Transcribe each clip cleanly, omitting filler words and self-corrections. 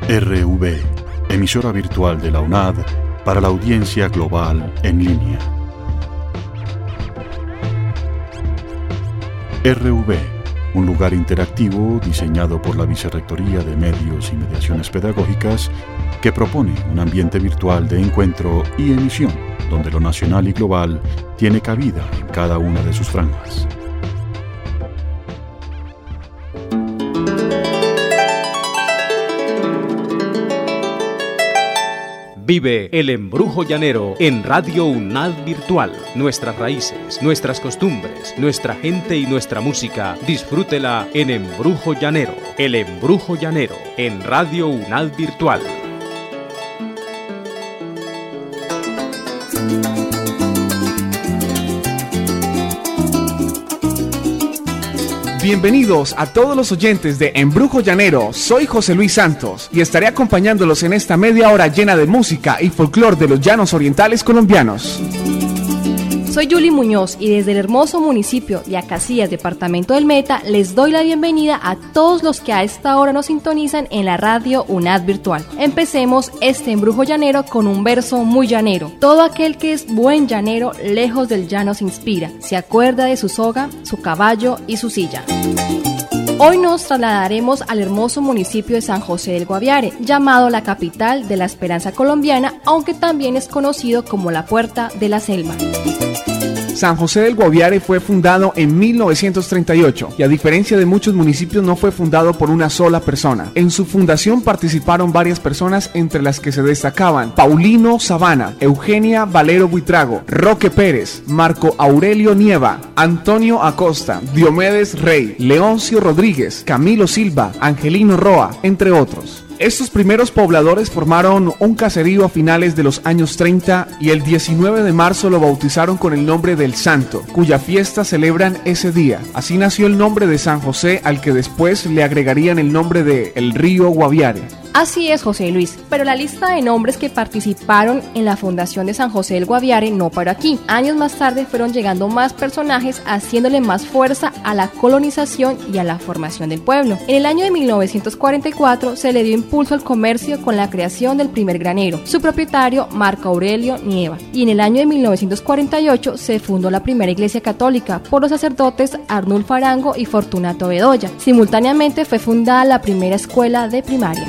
RV, emisora virtual de la UNAD para la audiencia global en línea. RV, un lugar interactivo diseñado por la Vicerrectoría de Medios y Mediaciones Pedagógicas que propone un ambiente virtual de encuentro y emisión donde lo nacional y global tiene cabida en cada una de sus franjas. Vive el embrujo llanero en Radio UNAD Virtual. Nuestras raíces, nuestras costumbres, nuestra gente y nuestra música. Disfrútela en Embrujo Llanero. El embrujo llanero en Radio UNAD Virtual. Bienvenidos a todos los oyentes de Embrujo Llanero, soy José Luis Santos y estaré acompañándolos en esta media hora llena de música y folclor de los llanos orientales colombianos. Soy Yuli Muñoz y desde el hermoso municipio de Acacías, departamento del Meta, les doy la bienvenida a todos los que a esta hora nos sintonizan en la radio UNAD Virtual. Empecemos este embrujo llanero con un verso muy llanero. Todo aquel que es buen llanero, lejos del llano se inspira, se acuerda de su soga, su caballo y su silla. Hoy nos trasladaremos al hermoso municipio de San José del Guaviare, llamado la capital de la esperanza colombiana, aunque también es conocido como la Puerta de la Selva. San José del Guaviare fue fundado en 1938 y a diferencia de muchos municipios no fue fundado por una sola persona. En su fundación participaron varias personas entre las que se destacaban Paulino Sabana, Eugenia Valero Buitrago, Roque Pérez, Marco Aurelio Nieva, Antonio Acosta, Diomedes Rey, Leoncio Rodríguez, Camilo Silva, Angelino Roa, entre otros. Estos primeros pobladores formaron un caserío a finales de los años 30 y el 19 de marzo lo bautizaron con el nombre del Santo, cuya fiesta celebran ese día. Así nació el nombre de San José, al que después le agregarían el nombre de el río Guaviare. Así es, José Luis, pero la lista de nombres que participaron en la fundación de San José del Guaviare no paró aquí. Años más tarde fueron llegando más personajes, haciéndole más fuerza a la colonización y a la formación del pueblo. En el año de 1944 se le dio impulso al comercio con la creación del primer granero, su propietario Marco Aurelio Nieva. Y en el año de 1948 se fundó la primera iglesia católica por los sacerdotes Arnulfo Arango y Fortunato Bedoya. Simultáneamente fue fundada la primera escuela de primaria.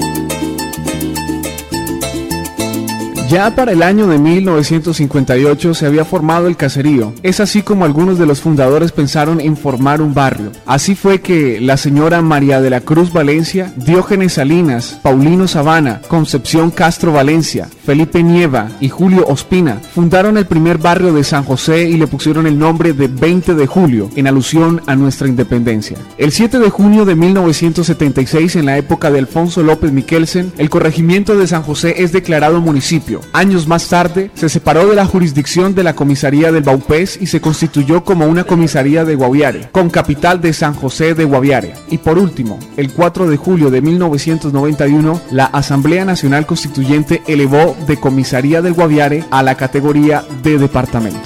Ya para el año de 1958 se había formado el caserío. Es así como algunos de los fundadores pensaron en formar un barrio. Así fue que la señora María de la Cruz Valencia, Diógenes Salinas, Paulino Sabana, Concepción Castro Valencia, Felipe Nieva y Julio Ospina fundaron el primer barrio de San José y le pusieron el nombre de 20 de julio en alusión a nuestra independencia. El 7 de junio de 1976, en la época de Alfonso López Miquelsen, el corregimiento de San José es declarado municipio. Años más tarde, se separó de la jurisdicción de la comisaría del Baupés y se constituyó como una comisaría de Guaviare, con capital de San José de Guaviare. Y por último, el 4 de julio de 1991, la Asamblea Nacional Constituyente elevó de comisaría del Guaviare a la categoría de departamento.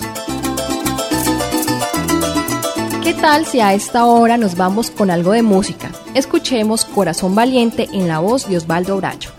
¿Qué tal si a esta hora nos vamos con algo de música? Escuchemos Corazón Valiente en la voz de Osvaldo Bracho.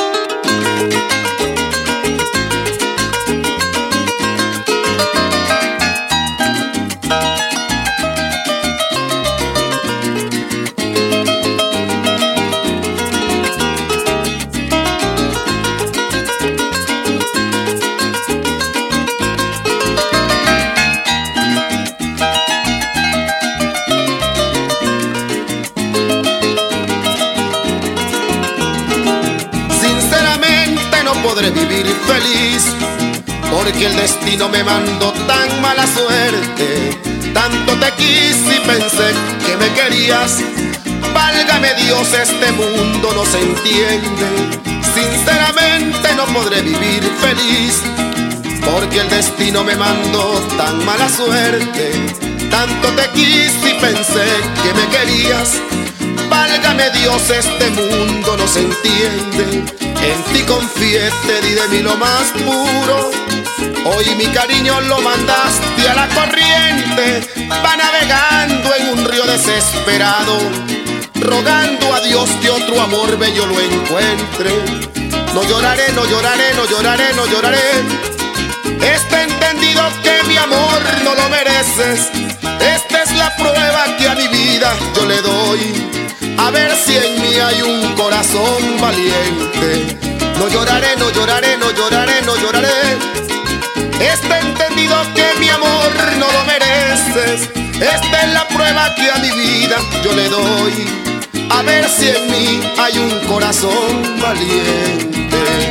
Vivir feliz, porque el destino me mandó tan mala suerte. Tanto te quise y pensé que me querías. Válgame Dios, este mundo no se entiende. Sinceramente no podré vivir feliz, porque el destino me mandó tan mala suerte. Tanto te quise y pensé que me querías. Válgame Dios, este mundo no se entiende. En ti confié, te di de mí lo más puro. Hoy mi cariño lo mandaste a la corriente. Va navegando en un río desesperado. rogando a Dios que otro amor bello lo encuentre. No lloraré, no lloraré, no lloraré, no lloraré. Está entendido que mi amor no lo mereces. Esta es la prueba que a mi vida yo le doy, a ver si en mí hay un corazón valiente. No lloraré, no lloraré, no lloraré, no lloraré. Está entendido que mi amor no lo mereces. Esta es la prueba que a mi vida yo le doy, a ver si en mí hay un corazón valiente.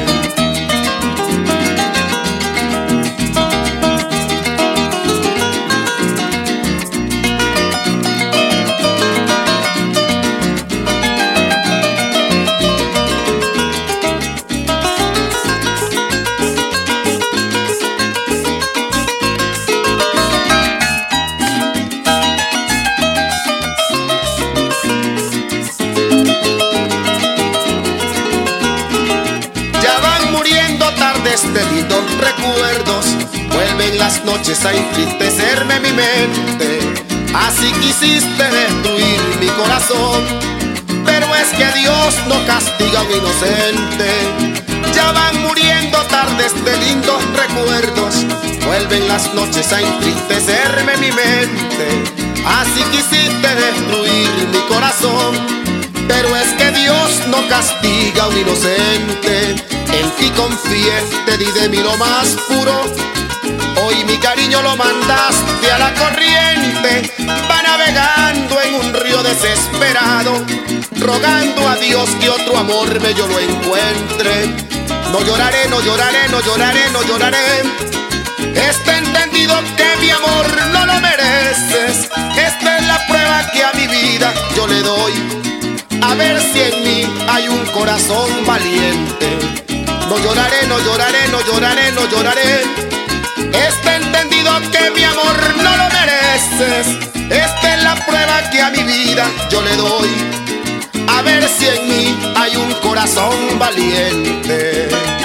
De lindos recuerdos vuelven las noches a entristecerme mi mente. Así quisiste destruir mi corazón, pero es que Dios no castiga a un inocente. Ya van muriendo tardes de lindos recuerdos, vuelven las noches a entristecerme mi mente. Así quisiste destruir mi corazón, pero es que Dios no castiga a un inocente. En ti confié, te di de mí lo más puro. Hoy mi cariño lo mandaste a la corriente. Va navegando en un río desesperado, rogando a Dios que otro amor bello lo encuentre. No lloraré, no lloraré, no lloraré, no lloraré. Está entendido que mi amor no lo mereces. Esta es la prueba que a mi vida yo le doy, a ver si en mí hay un corazón valiente. No lloraré, no lloraré, no lloraré, no lloraré. Está entendido que mi amor no lo mereces. Esta es la prueba que a mi vida yo le doy, a ver si en mí hay un corazón valiente.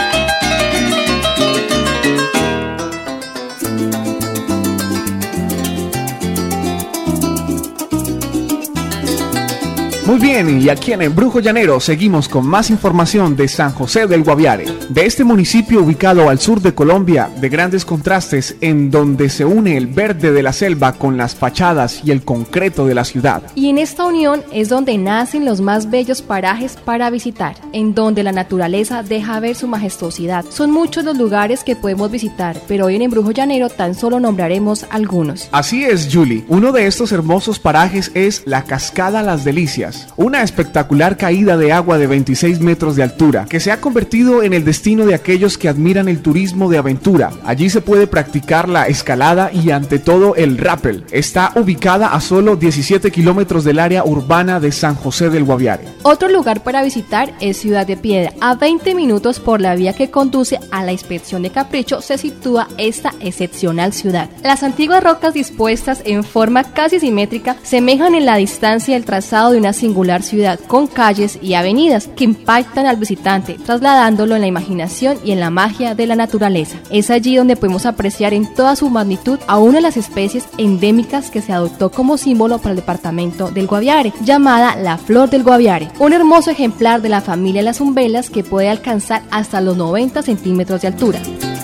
Muy bien, y aquí en Embrujo Llanero seguimos con más información de San José del Guaviare, de este municipio ubicado al sur de Colombia, de grandes contrastes en donde se une el verde de la selva con las fachadas y el concreto de la ciudad. Y en esta unión es donde nacen los más bellos parajes para visitar, en donde la naturaleza deja ver su majestuosidad. Son muchos los lugares que podemos visitar, pero hoy en Embrujo Llanero tan solo nombraremos algunos. Así es, Julie. Uno de estos hermosos parajes es la Cascada Las Delicias, una espectacular caída de agua de 26 metros de altura, que se ha convertido en el destino de aquellos que admiran el turismo de aventura. Allí se puede practicar la escalada y ante todo el rappel. Está ubicada a solo 17 kilómetros del área urbana de San José del Guaviare. Otro lugar para visitar es Ciudad de Piedra. A 20 minutos por la vía que conduce a la Inspección de Capricho se sitúa esta excepcional ciudad. Las antiguas rocas dispuestas en forma casi simétrica semejan en la distancia el trazado de una singular ciudad con calles y avenidas que impactan al visitante, trasladándolo en la imaginación y en la magia de la naturaleza. Es allí donde podemos apreciar en toda su magnitud a una de las especies endémicas que se adoptó como símbolo para el departamento del Guaviare, llamada la flor del Guaviare, un hermoso ejemplar de la familia de las umbelas que puede alcanzar hasta los 90 centímetros de altura.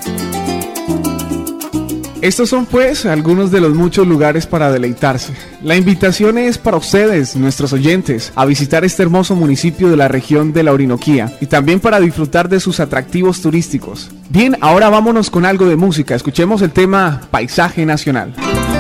Estos son pues algunos de los muchos lugares para deleitarse. La invitación es para ustedes, nuestros oyentes, a visitar este hermoso municipio de la región de la Orinoquía y también para disfrutar de sus atractivos turísticos. Bien, ahora vámonos con algo de música. Escuchemos el tema Paisaje Nacional.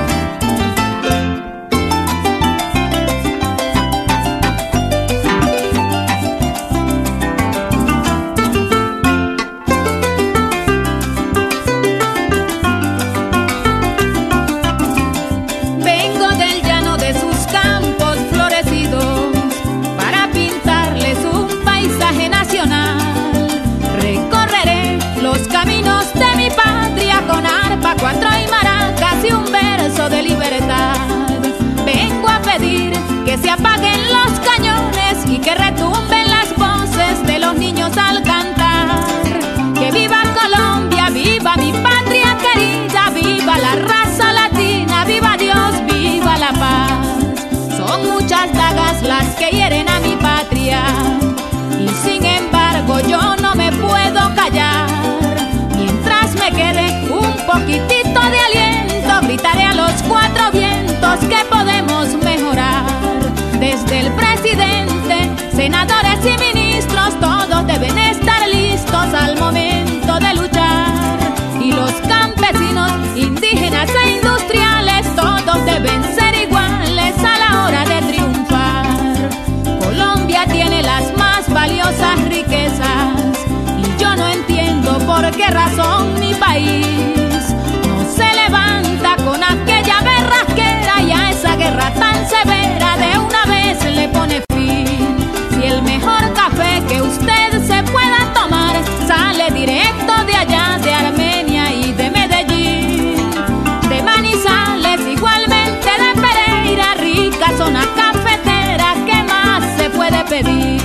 Cuatro y maracas y un verso de libertad. Vengo a pedir que se apaguen los cañones y que retumben las voces de los niños al cantar. Que viva Colombia, viva mi patria querida, viva la raza latina, viva Dios, viva la paz. Son muchas dagas las que hieren a mi patria. Y sin embargo yo no me puedo callar. Mientras me quede un poquitito de aliento, gritaré a los cuatro vientos que podemos mejorar. Desde el presidente, senadores y ministros, todos deben estar listos al momento de luchar. Y los campesinos, indígenas e industriales, todos deben ser iguales a la hora de triunfar. Colombia tiene las más valiosas riquezas y yo no entiendo por qué razón mi país no se levanta con aquella berraquera y a esa guerra tan severa de una vez le pone fin. Si el mejor café que usted se pueda tomar sale directo de allá, de Armenia y de Medellín, de Manizales, igualmente de Pereira, rica zona cafetera, ¿qué más se puede pedir?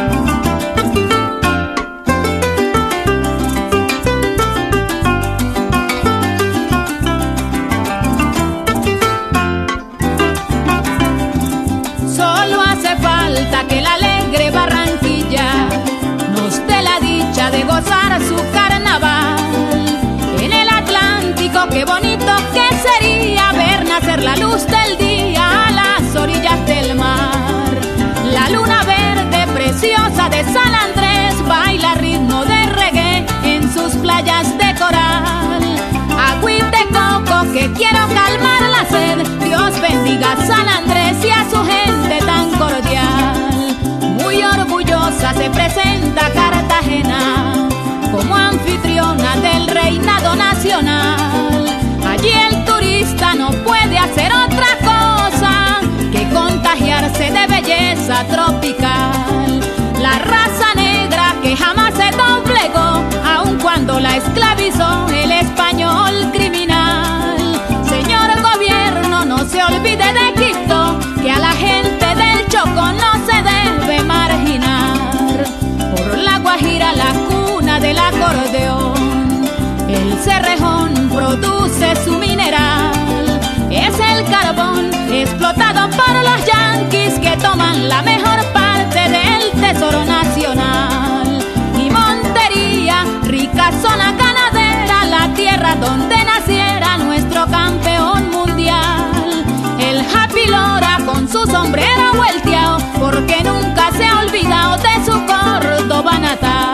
Solo hace falta que la alegre Barranquilla nos dé la dicha de gozar su carnaval. En el Atlántico, qué bonito que sería ver nacer la luz del día a las orillas del mar. La luna verde preciosa de San Andrés baila ritmo de reggae en sus playas de coral. Agüita de coco que quiero calmar la sed. Dios bendiga a San Andrés y a su gente tan cordial. Muy orgullosa se presenta Cartagena como anfitriona del reinado nacional. Allí el turista no puede hacer otra cosa que contagiarse de belleza tropical. La raza negra que jamás se doblegó, aun cuando la esclavizó el español criminal. Señor gobierno, no se olvide de Quito, que a la gente del Chocó no se debe marginar. Por la Guajira, la cuna del acordeón, el Cerrejón produce su mineral. Es el carbón explotado por los yanquis que toman la mejor parte del tesoro nacional. Y Montería, rica zona ganadera, la tierra donde naciera nuestro campeón mundial. El Happy Lora con su sombrero volteado, porque nunca se ha olvidado de su Córdoba natal.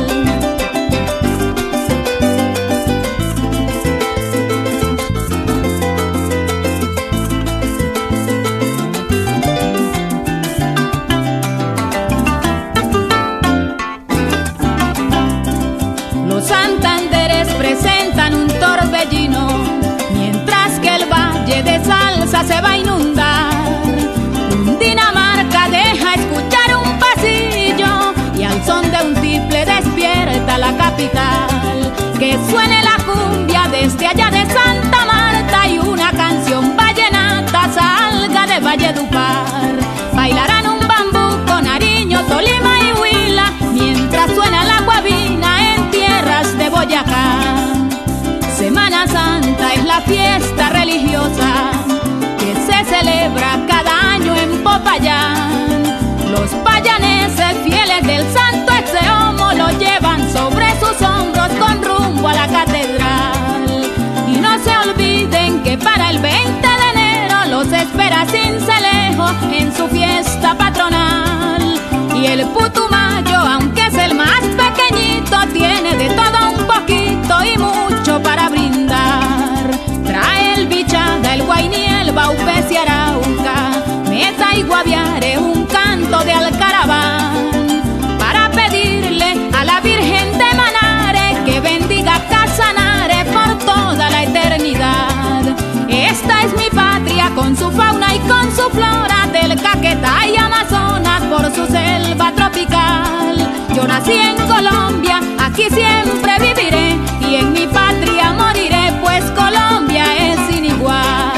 Los Santanderes presentan un torbellino, mientras que el Valle de Salsa se va a inundar. Dinamarca deja escuchar un pasillo y al son de un tiple despierta la capital. Que suene la cumbia desde allá de Santa Marta y una canción vallenata salga de Valledupar. Bailarán un bambuco, Nariño, Tolima y Huila, mientras suena la guabina en tierras de Boyacá. Semana Santa es la fiesta religiosa que se celebra cada año en Popayán. Los payaneses fieles del santo Exeomo lo llevan sobre sus hombros con rumbo a la catedral. Y no se olviden que para el 20 de enero los espera Sincelejo en su fiesta patronal. Y el Putumayo, aunque es el más pequeñito, tiene de todo un poquito y mucho para brindar. Trae el Bichada, el Guainí, el Baupés y Arauca, Meta y Guaviare, un canto de Alcaraván, para pedirle a la Virgen de Manare que bendiga Casanare por toda la eternidad. Esta es mi patria con su fauna y con su flora, del Caquetá y Amazonas por su selva tropical. Yo nací en Colombia, aquí siempre viviré y en mi patria moriré, pues Colombia es sin igual.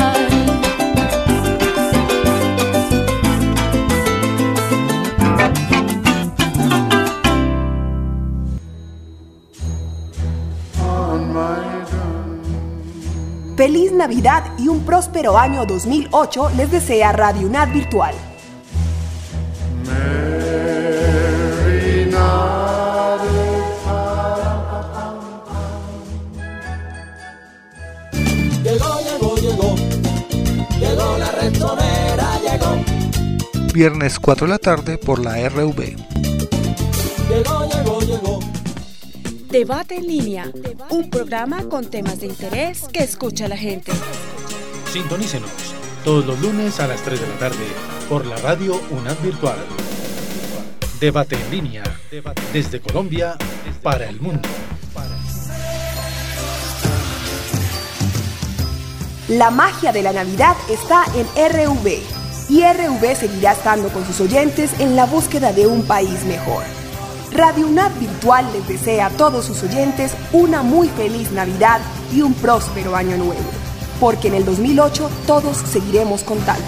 Feliz Navidad y un próspero año 2008 les desea Radio UNAD Virtual. viernes 4 de la tarde por la RV. Llegó. Debate en línea, un programa con temas de interés que escucha la gente. Sintonícenos todos los lunes a las 3 de la tarde por la radio UNAD Virtual. Debate en línea, desde Colombia para el mundo. La magia de la Navidad está en RV y RV seguirá estando con sus oyentes en la búsqueda de un país mejor. Radio UNAD Virtual les desea a todos sus oyentes una muy feliz Navidad y un próspero año nuevo, porque en el 2008 todos seguiremos contando.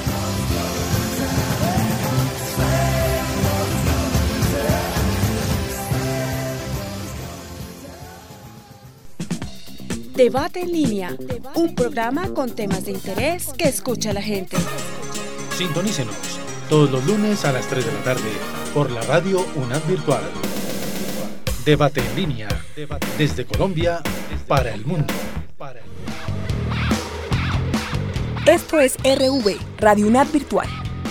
Debate en línea, un programa con temas de interés que escucha la gente. Sintonícenos todos los lunes a las 3 de la tarde por la radio UNAD Virtual. Debate en línea, desde Colombia para el mundo. Esto es RV, Radio UNAD Virtual.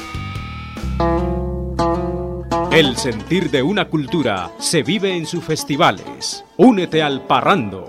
El sentir de una cultura se vive en sus festivales. Únete al Parrando.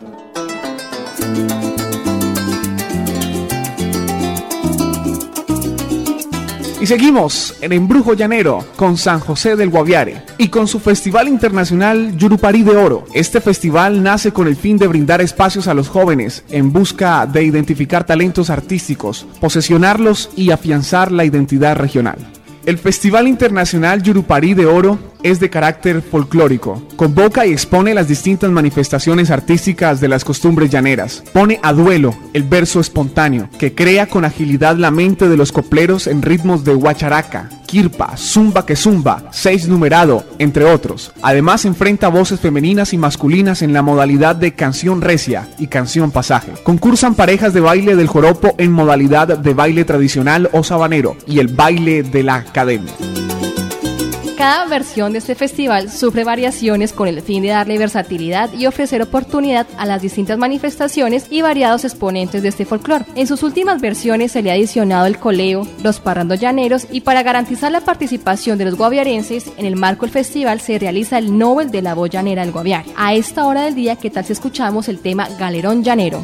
Y seguimos en Embrujo Llanero con San José del Guaviare y con su Festival Internacional Yurupari de Oro. Este festival nace con el fin de brindar espacios a los jóvenes en busca de identificar talentos artísticos, posesionarlos y afianzar la identidad regional. El Festival Internacional Yurupari de Oro es de carácter folclórico. Convoca y expone las distintas manifestaciones artísticas de las costumbres llaneras. Pone a duelo el verso espontáneo, que crea con agilidad la mente de los copleros en ritmos de guacharaca, quirpa, zumba que zumba, seis numerado, entre otros. Además enfrenta voces femeninas y masculinas en la modalidad de canción recia y canción pasaje. Concursan parejas de baile del joropo en modalidad de baile tradicional o sabanero y el baile de la academia. Cada versión de este festival sufre variaciones con el fin de darle versatilidad y ofrecer oportunidad a las distintas manifestaciones y variados exponentes de este folclore. En sus últimas versiones se le ha adicionado el coleo, los parrandos llaneros y para garantizar la participación de los guaviarenses, en el marco del festival se realiza el Nobel de la Voz Llanera del Guaviare. A esta hora del día, ¿qué tal si escuchamos el tema Galerón Llanero?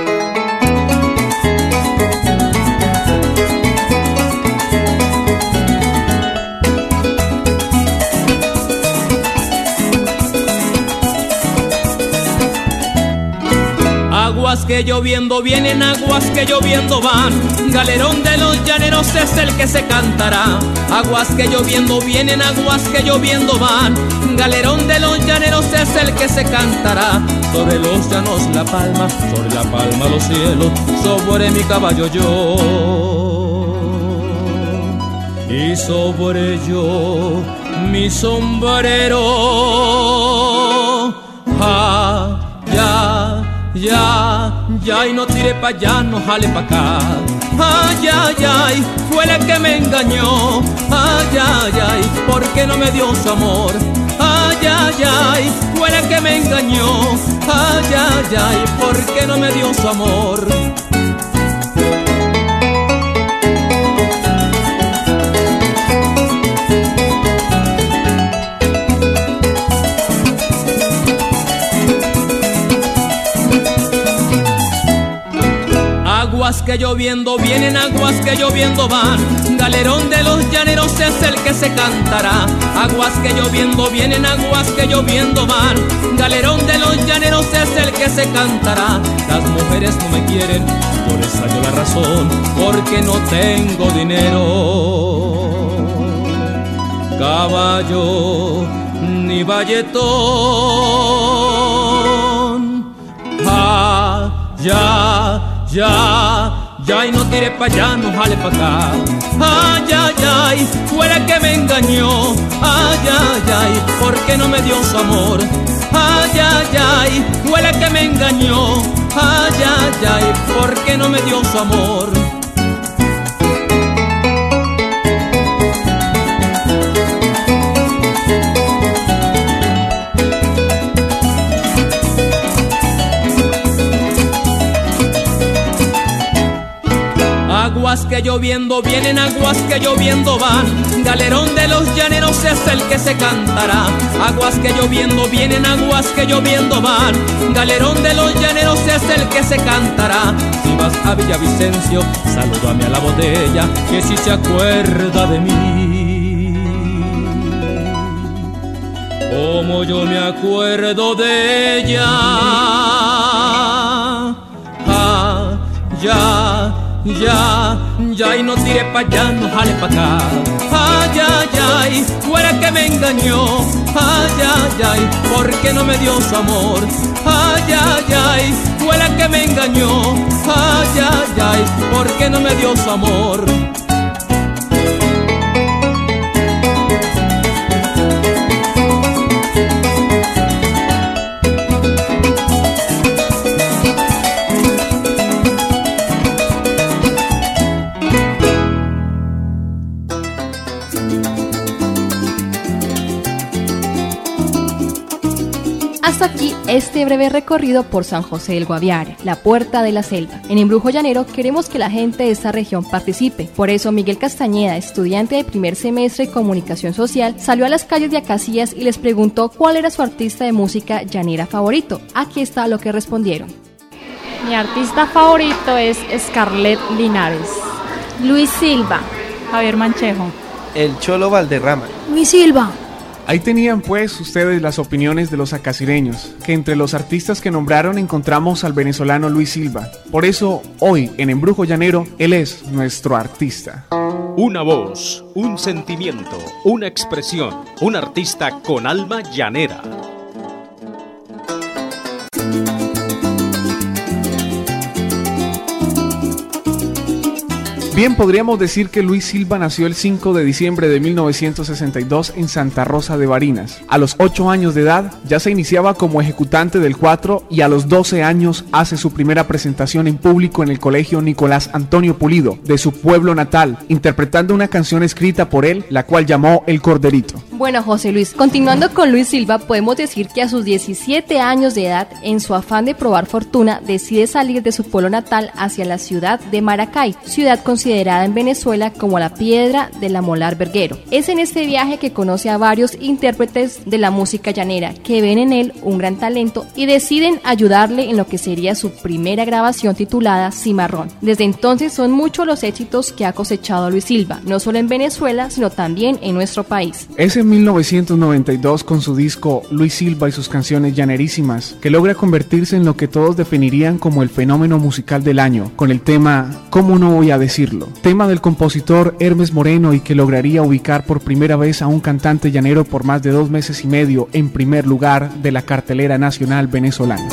Aguas que lloviendo vienen, aguas que lloviendo van. Galerón de los llaneros es el que se cantará. Aguas que lloviendo vienen, aguas que lloviendo van. Galerón de los llaneros es el que se cantará. Sobre los llanos la palma, sobre la palma los cielos, sobre mi caballo yo. Y sobre yo mi sombrero. Ya, y no tire pa' allá, no jale pa' acá. Ay, fue la que me engañó. Ay, ¿por qué no me dio su amor? Ay, fue la que me engañó. Ay, ¿por qué no me dio su amor? Aguas que lloviendo vienen, aguas que lloviendo van. Galerón de los llaneros es el que se cantará. Aguas que lloviendo vienen, aguas que lloviendo van. Galerón de los llaneros es el que se cantará. Las mujeres no me quieren, por esa yo la razón, porque no tengo dinero. Caballo ni valletón. Ya, y no tire pa' allá, no jale pa' acá. Ay, fue la que me engañó. Ay, ¿por qué no me dio su amor? Ay, fue la que me engañó. Ay, ¿por qué no me dio su amor? Aguas que lloviendo vienen, aguas que lloviendo van. Galerón de los llaneros es el que se cantará. Aguas que lloviendo vienen, aguas que lloviendo van. Galerón de los llaneros es el que se cantará. Si vas a Villavicencio, salúdame a la botella, que si se acuerda de mí, como yo me acuerdo de ella. Ya, y no tire pa' allá, no jale pa' acá. Ay, fuera que me engañó. Ay, porque no me dio su amor. Ay, fuera que me engañó. Ay, porque no me dio su amor. Hasta aquí este breve recorrido por San José del Guaviare, la puerta de la selva. En Embrujo Llanero queremos que la gente de esta región participe. Por eso Miguel Castañeda, estudiante de primer semestre de Comunicación Social, salió a las calles de Acacías y les preguntó cuál era su artista de música llanera favorito. Aquí está lo que respondieron. Mi artista favorito es Scarlett Linares. Luis Silva. Javier Manchejo. El Cholo Valderrama. Luis Silva. Ahí tenían pues ustedes las opiniones de los acacireños, que entre los artistas que nombraron encontramos al venezolano Luis Silva. Por eso, hoy en Embrujo Llanero, él es nuestro artista. Una voz, un sentimiento, una expresión, un artista con alma llanera. Bien, podríamos decir que Luis Silva nació el 5 de diciembre de 1962 en Santa Rosa de Barinas. A los 8 años de edad ya se iniciaba como ejecutante del cuatro y a los 12 años hace su primera presentación en público en el Colegio Nicolás Antonio Pulido de su pueblo natal, interpretando una canción escrita por él, la cual llamó El Corderito. Bueno, José Luis, continuando con Luis Silva, podemos decir que a sus 17 años de edad, en su afán de probar fortuna, decide salir de su pueblo natal hacia la ciudad de Maracay, ciudad considerada en Venezuela como la piedra de la molar verguero. Es en este viaje que conoce a varios intérpretes de la música llanera que ven en él un gran talento y deciden ayudarle en lo que sería su primera grabación titulada Cimarrón. Desde entonces son muchos los éxitos que ha cosechado Luis Silva, no solo en Venezuela, sino también en nuestro país. Es en 1992 con su disco Luis Silva y sus canciones llanerísimas que logra convertirse en lo que todos definirían como el fenómeno musical del año, con el tema ¿Cómo no voy a decirlo?, tema del compositor Hermes Moreno y que lograría ubicar por primera vez a un cantante llanero por más de 2 meses y medio en primer lugar de la cartelera nacional venezolana.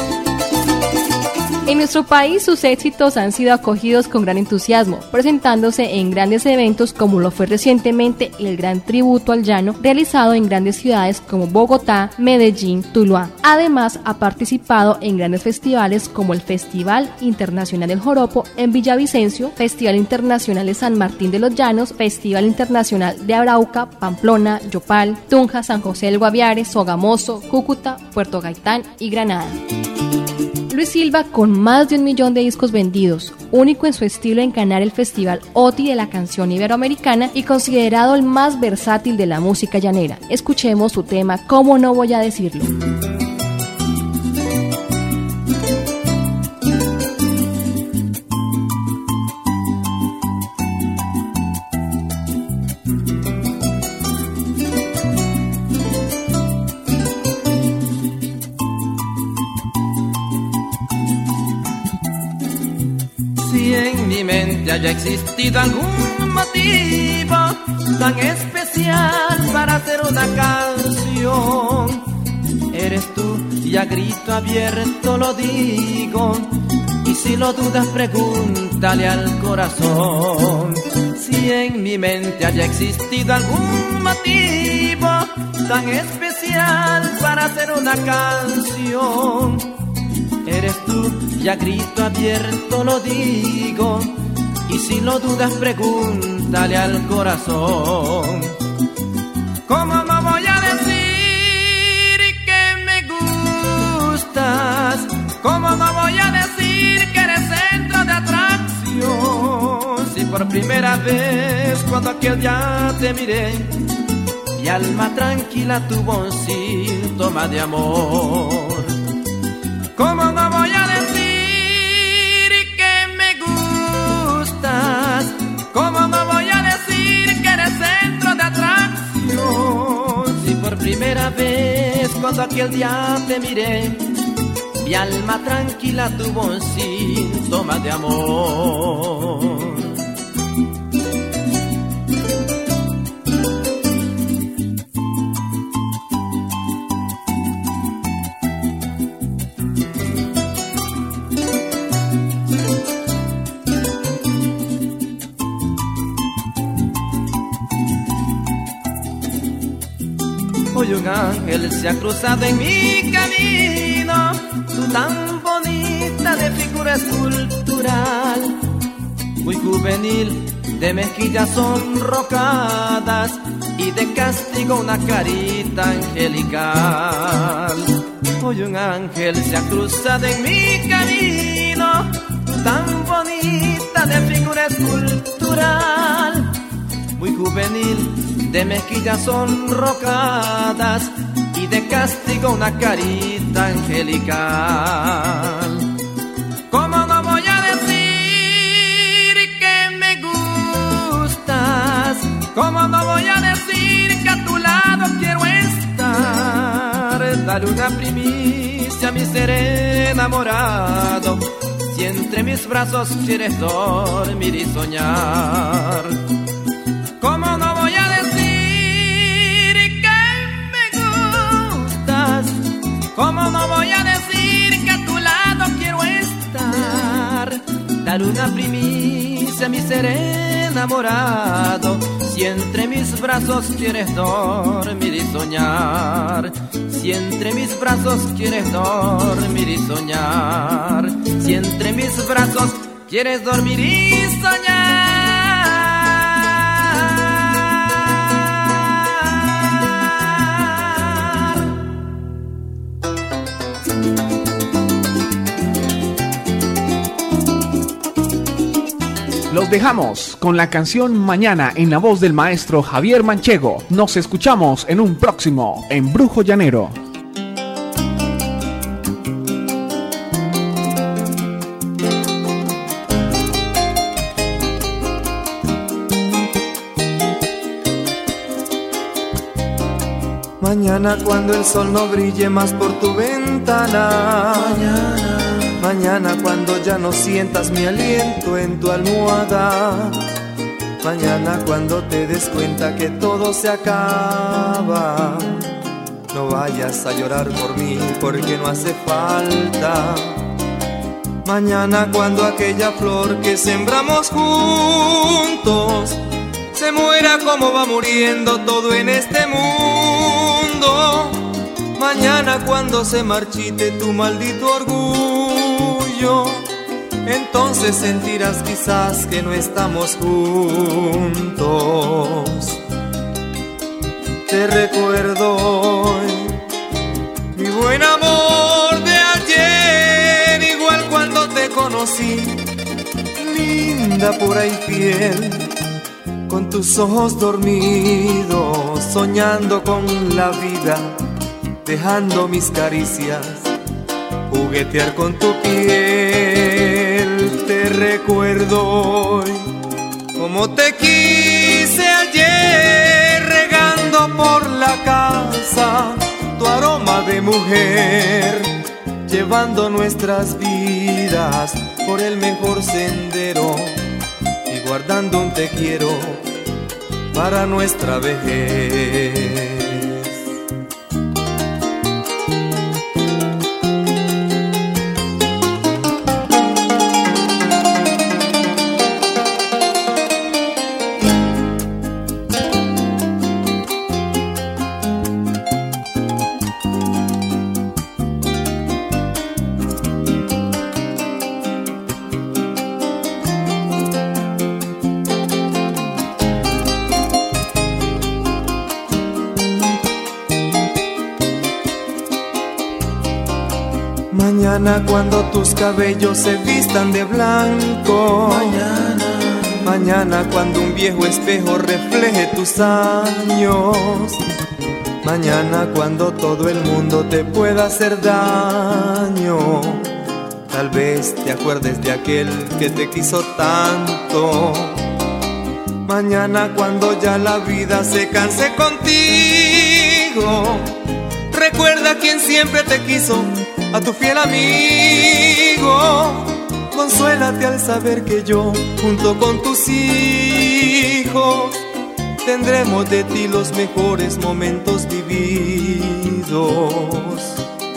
En nuestro país sus éxitos han sido acogidos con gran entusiasmo, presentándose en grandes eventos como lo fue recientemente el Gran Tributo al Llano, realizado en grandes ciudades como Bogotá, Medellín, Tuluá. Además ha participado en grandes festivales como el Festival Internacional del Joropo en Villavicencio, Festival Internacional de San Martín de los Llanos, Festival Internacional de Arauca, Pamplona, Yopal, Tunja, San José del Guaviare, Sogamoso, Cúcuta, Puerto Gaitán y Granada. Luis Silva, con más de 1 millón de discos vendidos, único en su estilo en ganar el Festival OTI de la Canción Iberoamericana y considerado el más versátil de la música llanera. Escuchemos su tema ¿Cómo no voy a decirlo? Si en mi mente haya existido algún motivo tan especial para hacer una canción, eres tú y a grito abierto lo digo, y si lo dudas pregúntale al corazón. Si en mi mente haya existido algún motivo tan especial para hacer una canción, eres tú y a grito abierto lo digo, y si lo dudas pregúntale al corazón. ¿Cómo no voy a decir que me gustas? ¿Cómo no voy a decir que eres centro de atracción? Si por primera primera vez cuando aquel día te miré, mi alma tranquila tuvo un síntoma de amor. ¿Cómo no voy a decir que me gustas? ¿Cómo no voy a decir que eres centro de atracción? Si por primera vez cuando aquel día te miré, mi alma tranquila tuvo un síntoma de amor. Hoy un ángel se ha cruzado en mi camino, tú tan bonita de figura escultural, muy juvenil, de mejillas sonrojadas y de castigo una carita angelical. Hoy un ángel se ha cruzado en mi camino, tú tan bonita de figura escultural, muy juvenil, de mejillas sonrojadas y de castigo una carita angelical. ¿Cómo no voy a decir que me gustas? ¿Cómo no voy a decir que a tu lado quiero estar? Dale una primicia a mi ser enamorado, si entre mis brazos quieres dormir y soñar. ¿Cómo no voy a decir que me gustas? ¿Cómo no voy a decir que a tu lado quiero estar? Dar una primicia a mi ser enamorado, si entre mis brazos quieres dormir y soñar. Si entre mis brazos quieres dormir y soñar. Si entre mis brazos quieres dormir y soñar. Los dejamos con la canción Mañana en la voz del maestro Javier Manchego. Nos escuchamos en un próximo Embrujo Llanero. Mañana cuando el sol no brille más por tu ventana. Mañana cuando ya no sientas mi aliento en tu almohada. Mañana cuando te des cuenta que todo se acaba. No vayas a llorar por mí porque no hace falta. Mañana cuando aquella flor que sembramos juntos se muera como va muriendo todo en este mundo. Mañana cuando se marchite tu maldito orgullo, entonces sentirás quizás que no estamos juntos. Te recuerdo hoy, mi buen amor de ayer, igual cuando te conocí, linda, pura y fiel, con tus ojos dormidos, soñando con la vida, dejando mis caricias juguetear con tu piel. Te recuerdo hoy, como te quise ayer, regando por la casa tu aroma de mujer, llevando nuestras vidas por el mejor sendero y guardando un te quiero para nuestra vejez. Mañana cuando tus cabellos se vistan de blanco, Mañana cuando un viejo espejo refleje tus años. Mañana cuando todo el mundo te pueda hacer daño. Tal vez te acuerdes de aquel que te quiso tanto. Mañana cuando ya la vida se canse contigo. Recuerda quien siempre te quiso, a tu fiel amigo. Consuélate al saber que yo, junto con tus hijos, tendremos de ti los mejores momentos vividos.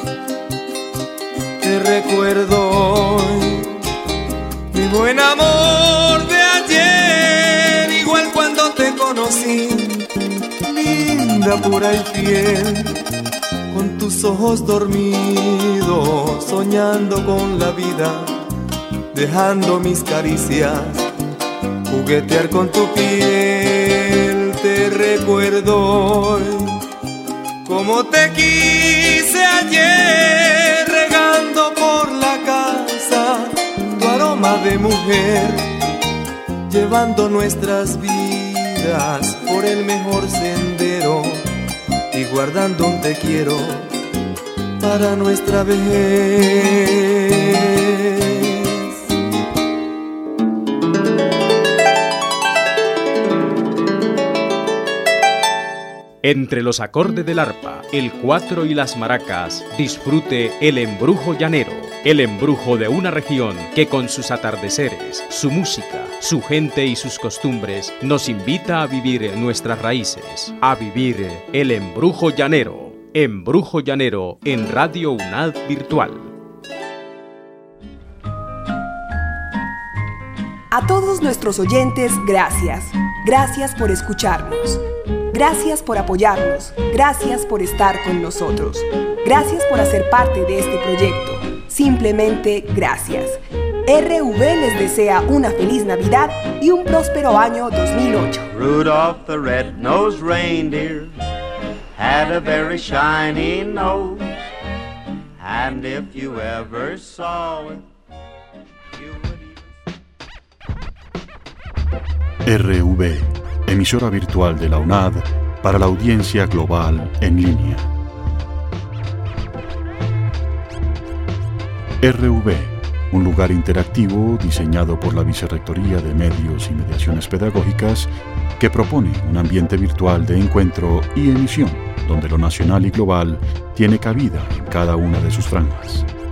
Te recuerdo hoy, mi buen amor de ayer, igual cuando te conocí, linda, pura y fiel, con tus ojos dormidos, soñando con la vida, dejando mis caricias juguetear con tu piel. Te recuerdo hoy, como te quise ayer, regando por la casa tu aroma de mujer, llevando nuestras vidas por el mejor sendero y guardando un te quiero para nuestra vejez. Entre los acordes del arpa, el cuatro y las maracas, disfrute el embrujo llanero, el embrujo de una región que con sus atardeceres, su música, su gente y sus costumbres nos invita a vivir nuestras raíces, a vivir el embrujo llanero en Radio UNAD Virtual. A todos nuestros oyentes, gracias. Gracias por escucharnos. Gracias por apoyarnos, gracias por estar con nosotros, gracias por hacer parte de este proyecto, simplemente gracias. RV les desea una feliz Navidad y un próspero año 2008. Rudolph the red-nosed reindeer had a very shiny nose, and if you ever saw it, you would even... RV, emisora virtual de la UNAD para la audiencia global en línea. RV, un lugar interactivo diseñado por la Vicerrectoría de Medios y Mediaciones Pedagógicas que propone un ambiente virtual de encuentro y emisión donde lo nacional y global tiene cabida en cada una de sus franjas.